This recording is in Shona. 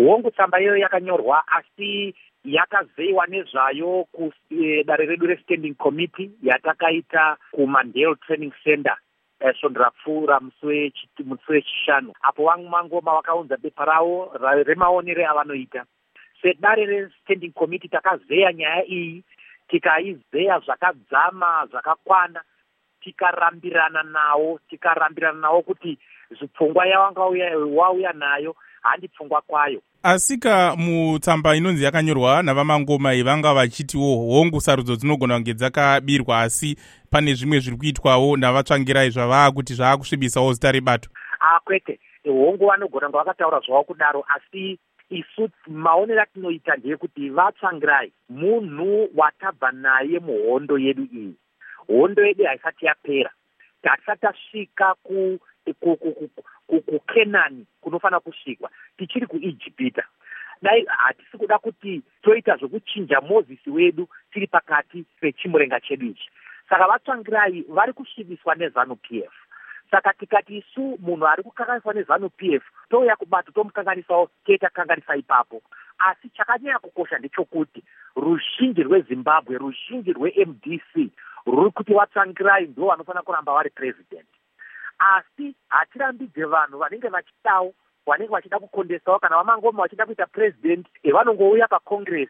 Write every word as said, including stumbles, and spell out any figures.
hongu tsamba iyoyo yakanyorwa asi yakazeyiwa nezvayo kudare redu restanding committee yatakaita kuMandale Training Center svondo rapfuura musi wechishanu, apo vamwe mangoma vakaunza bepa ravo remaonero avanoita. Sedare restanding committee takazeya nyaya iyi, tikaizeya zvakadzama zvakakwana, tikarambirana nawo tikarambirana nawo kuti zvipfungwa yavanga wauya nayo handi pfungwa kwayo. Asika mutsamba inonzi yakanyorwa navamangoma ivanga vachitiwo hongu sarudzo dzinogona kunge dzakabirwa, asi pane zvimwe zviri kuitwawo navatsvangirai zvavaa kuti zvaakusvibisawo zita rebato. Ah, kwete, hongu vanogona kunge vakataura zvavo kudaro, asi isu maonero atinoita ndeyekuti vatsvangirai munhu watabva naye muhondo yedu iyi. Hondo yedu haisati yapera, tasati tasvika ku kuKenani kunofana kusvikwa, tichiri kuIjipita. Dai hatisi kuda kuti toita zvokuchinja Mozisi wedu tiri pakati pechimurenga chedu ichi. Saka vatsvangirai vari kusvibiswa neZanu P F. Saka tikati isu munhu ari kukanganiswa neZanu P F touya kubato tomukanganisawo toita kanganisa ipapo. Asi chakanyanya kukosha ndechokuti ruzhinji rweZimbabwe, ruzhinji rweM D C ruri kuti vatsvangirai ndo vanofana kuramba vari president. Asi hatirambidze vanhu vanenge vachidawo, vanenge vachida kukondesawo, kana vamangoma vachida kuita president, vanongouya paCongress